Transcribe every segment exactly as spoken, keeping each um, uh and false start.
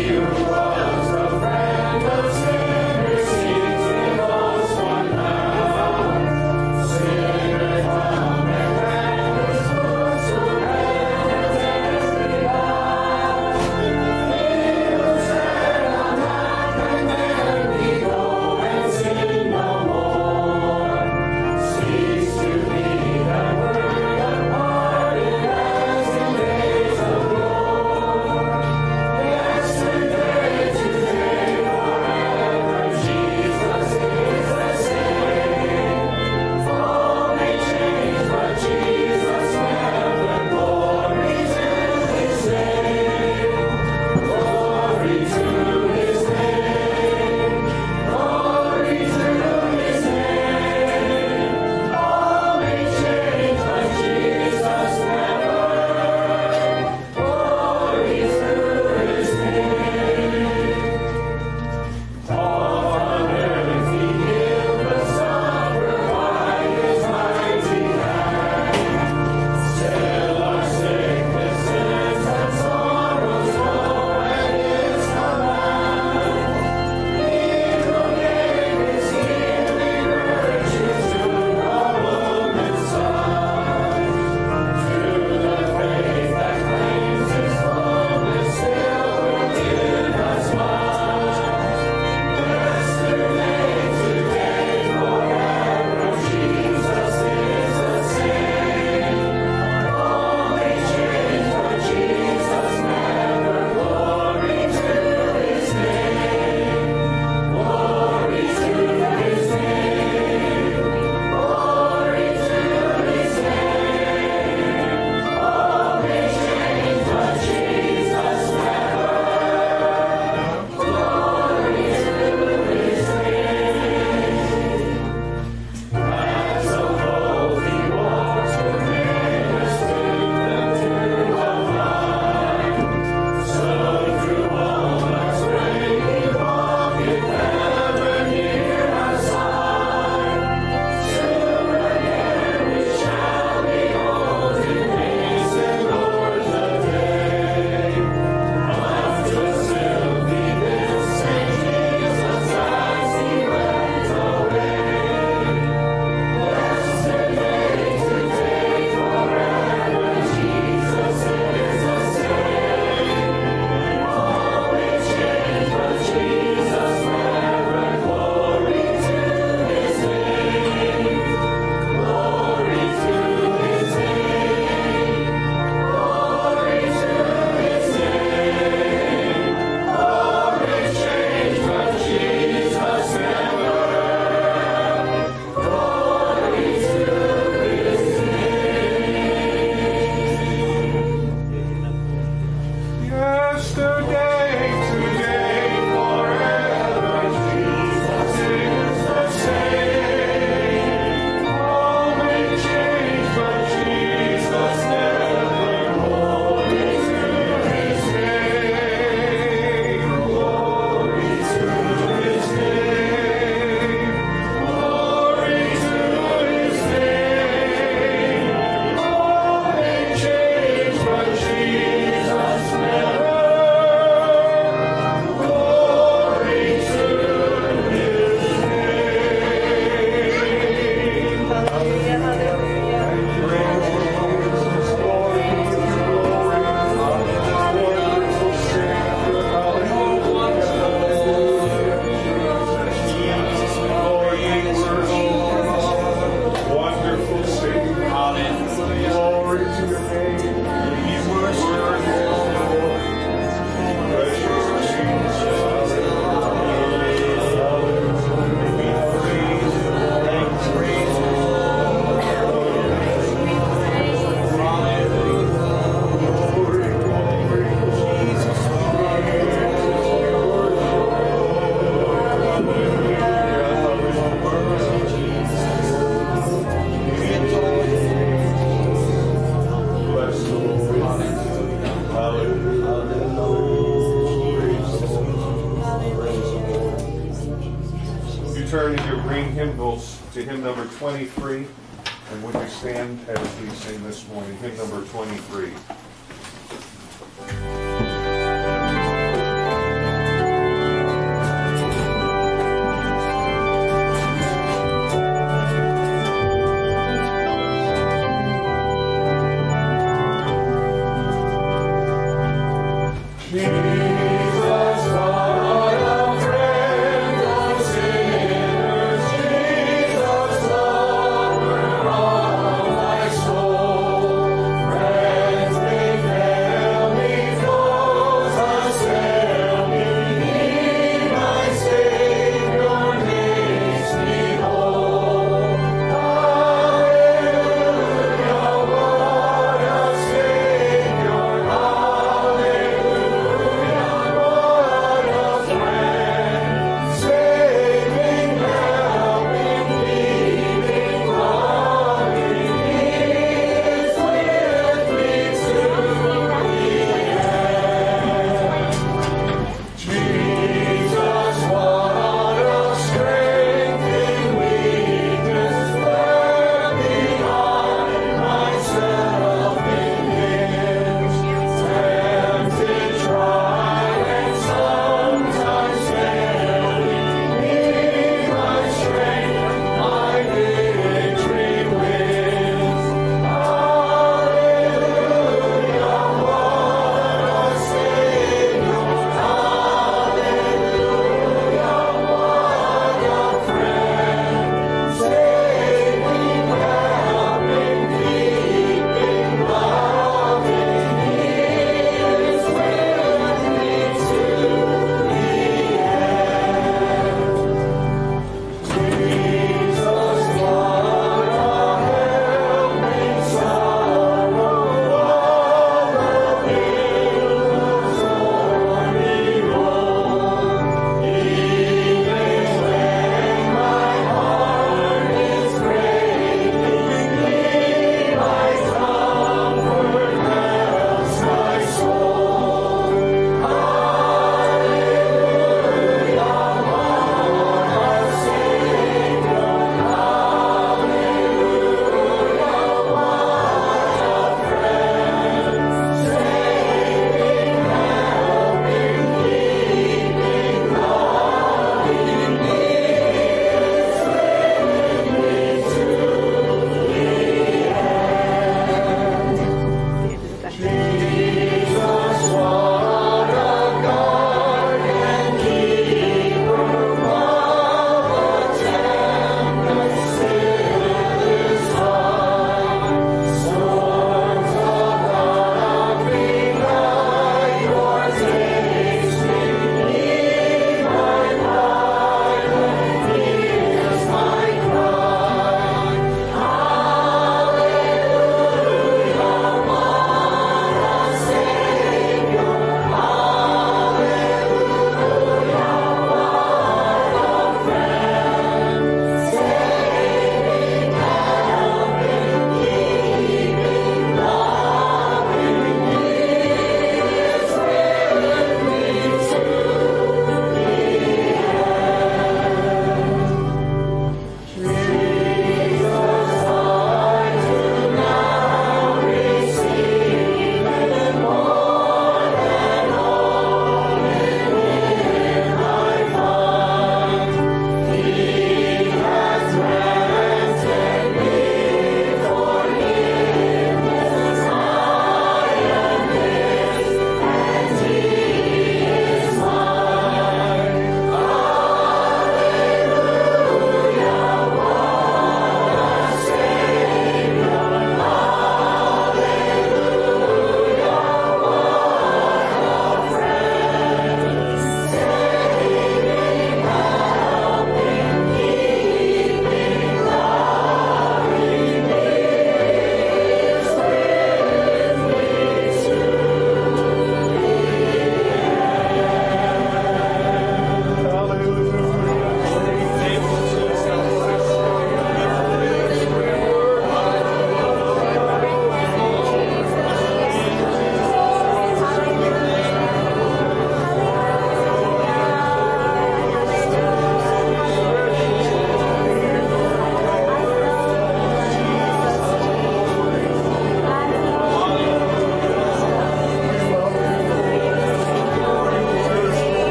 turn in your green hymnals to hymn number twenty-three, and would you stand as we sing this morning, hymn number twenty-three.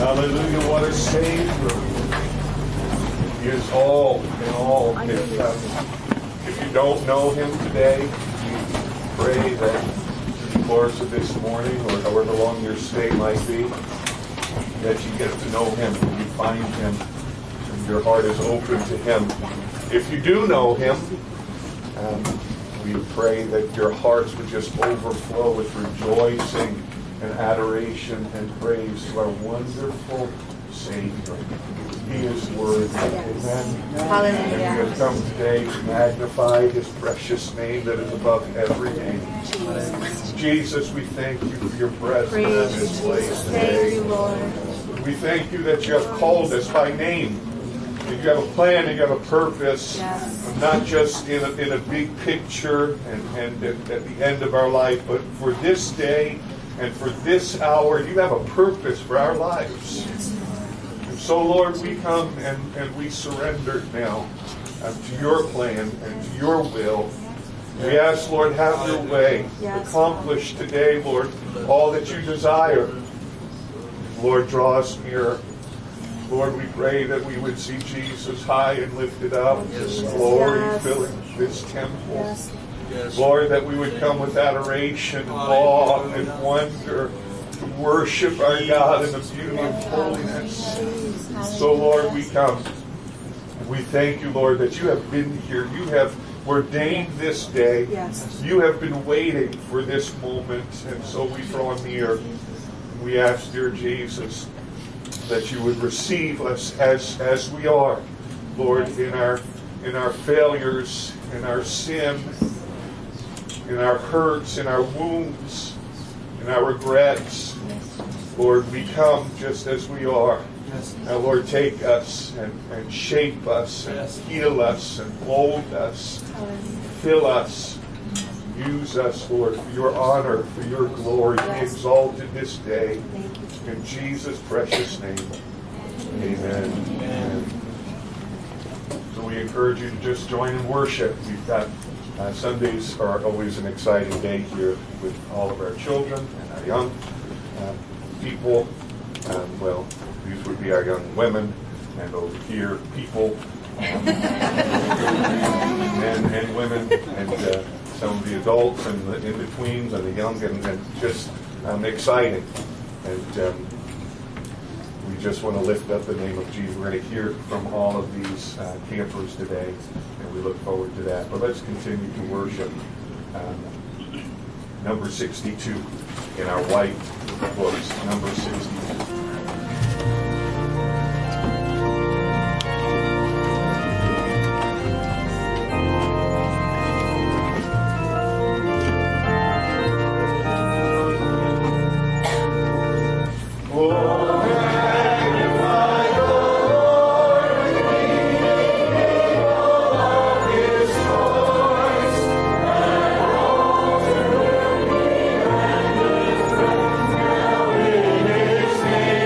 Hallelujah, what a Savior. He is all in all. If, uh, if you don't know Him today, we pray that in the course of this morning, or however long your stay might be, that you get to know Him, and you find Him, and your heart is open to Him. If you do know Him, um, we pray that your hearts would just overflow with rejoicing and adoration and praise to our wonderful Savior. He is worthy. Amen. Hallelujah. And we have come today to magnify His precious name that is above every name. Jesus. Jesus, we thank you for your presence in Praise this place Jesus. today. Thank you, Lord. We thank you that you have called us by name. That you have a plan, and you have a purpose, Yes. not just in a, in a big picture and, and at, at the end of our life, but for this day and for this hour, you have a purpose for our lives. And so, Lord, we come and, and we surrender now um, to your plan and to your will. We ask, Lord, have your way. Yes. Accomplish today, Lord, all that you desire. Lord, draw us nearer. Lord, we pray that we would see Jesus high and lifted up, His glory Yes. filling this temple. Yes. Yes. Lord, that we would come with adoration and awe and wonder to worship our God in the beauty of holiness. So, Lord, we come. We thank you, Lord, that you have been here. You have ordained this day. Yes. You have been waiting for this moment, and so we draw near. We ask, dear Jesus, that you would receive us as as we are, Lord, in our in our failures, in our sin, in our hurts, in our wounds, in our regrets. Lord, we come just as we are. Now, Lord, take us and, and shape us and Yes. heal us and mold us, fill us, use us, Lord, for your honor, for your glory. Be Yes. exalted this day. Thank you. In Jesus' precious name, amen. Amen. So we encourage you to just join in worship. We've got uh, Sundays are always an exciting day here with all of our children and our young uh, people. Um, well, these would be our young women, and over here, people, um, men and women, and uh, some of the adults and the in-betweens and the young, and, and just um, exciting. And um, we just want to lift up the name of Jesus. We're going to hear from all of these uh, campers today, and we look forward to that. But let's continue to worship um, number sixty-two in our white books, number sixty-two. Name.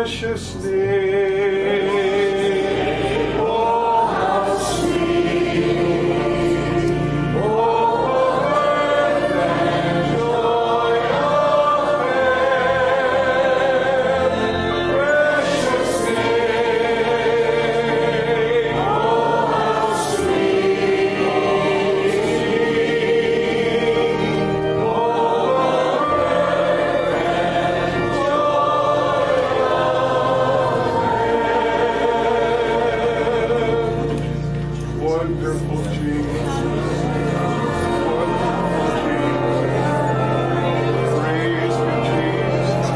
precious name. Oh, how sweet. Oh, earth and joy of heaven. Precious name. Oh, how sweet. Oh, wonderful Jesus, wonderful Jesus, praise you, Jesus,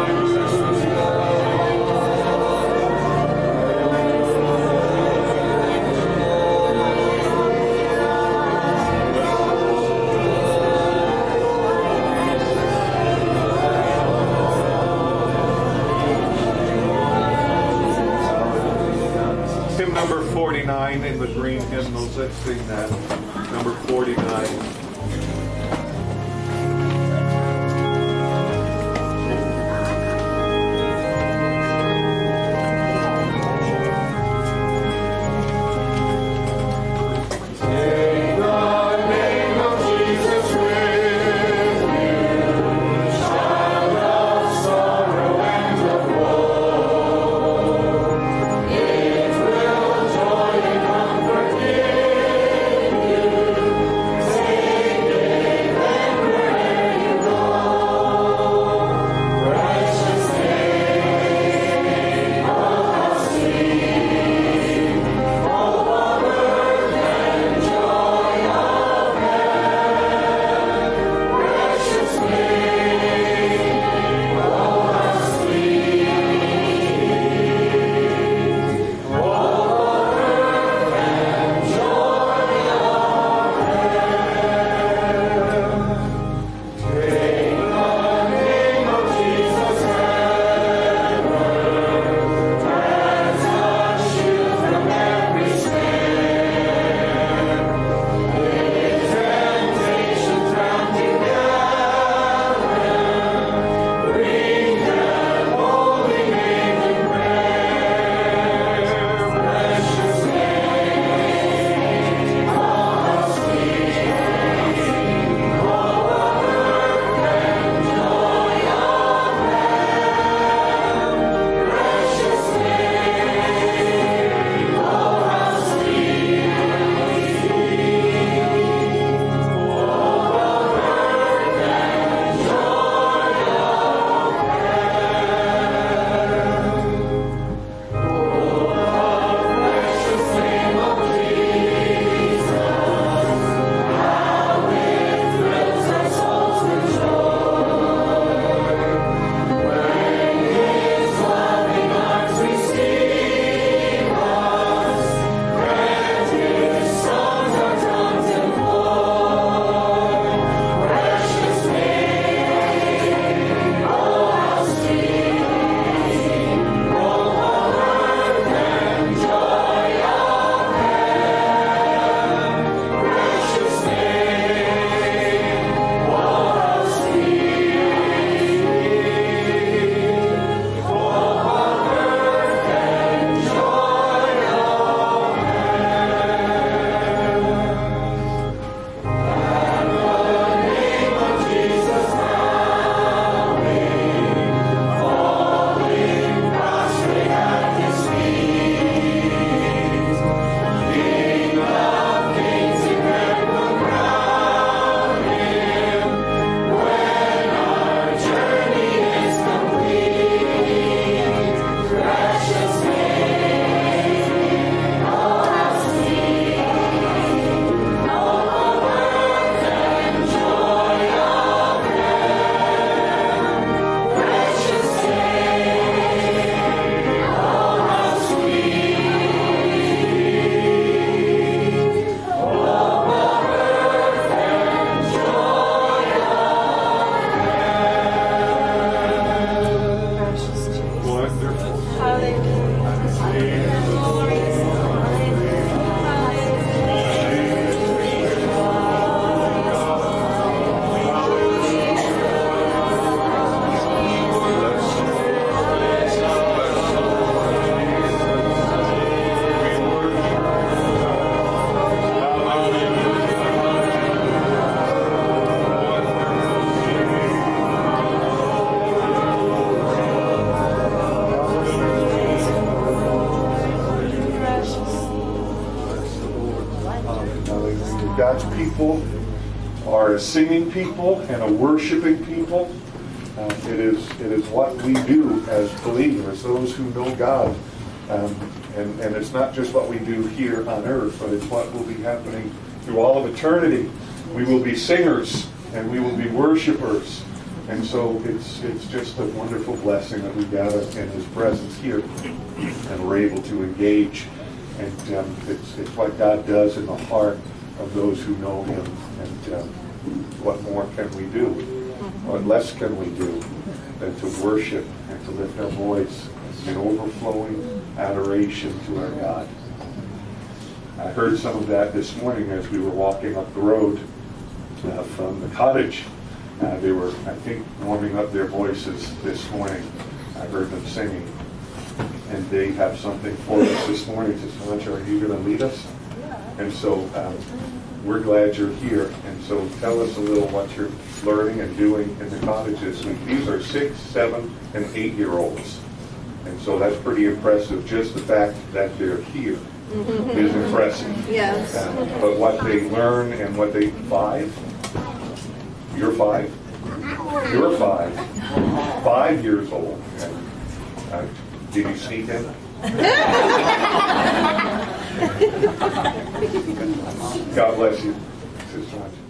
hymn number forty-nine in the green hymnals. Let's sing that. Number forty-nine. Take the name of Jesus with you, child of sorrow and of woe. It will joy and comfort give you. Take it everywhere you go. Precious name, oh how sweet, oh what earth and joy of heaven. Precious name, oh how sweet, oh earth and joy of heaven. Take the name of Jesus ever, as a shield from every snare. With temptations round together, bring that holy name in prayer. Precious name, oh how sweet, oh earth and joy of heaven. Precious name, oh how sweet, oh earth and joy of heaven. Oh, precious name of Jesus, how it thrills our souls with joy. When His loving arms receive us, grant His songs our tongues employ. Precious name, oh how sweet, oh earth and joy of heaven. Precious name, oh how sweet, oh earth and joy of heaven. At the name of Jesus bowing, falling prostrate at His feet, King of kings in heaven crown Him. When our journey is complete, precious name, oh how sweet, oh earth and joy of heaven. Precious name, oh how sweet, oh earth and joy of heaven. Precious Jesus. Wonderful. Hallelujah. God's people are a singing people and a worshiping people. Uh, it is it is what we do as believers, those who know God. Um, and, and it's not just what we do here on earth, but it's what will be happening through all of eternity. We will be singers and we will be worshipers. And so it's it's just a wonderful blessing that we gather in His presence here and we're able to engage. And um, it's, it's what God does in the heart of those who know Him. And um, what more can we do? What less can we do than to worship and to lift our voice in overflowing adoration to our God? I heard some of that this morning as we were walking up the road uh, from the cottage. Uh, they were, I think, warming up their voices this morning. I heard them singing. And they have something for us this morning. Just, Sancha, are you going to lead us? And so um, we're glad you're here. And so tell us a little what you're learning and doing in the cottage this week. These are six, seven, and eight-year-olds. And so that's pretty impressive. Just the fact that they're here is impressive. Yes. Uh, but what they learn and what they... Five? You're five? You're five. Five years old. Uh, did you sneak in? God bless you, Sister Sancha.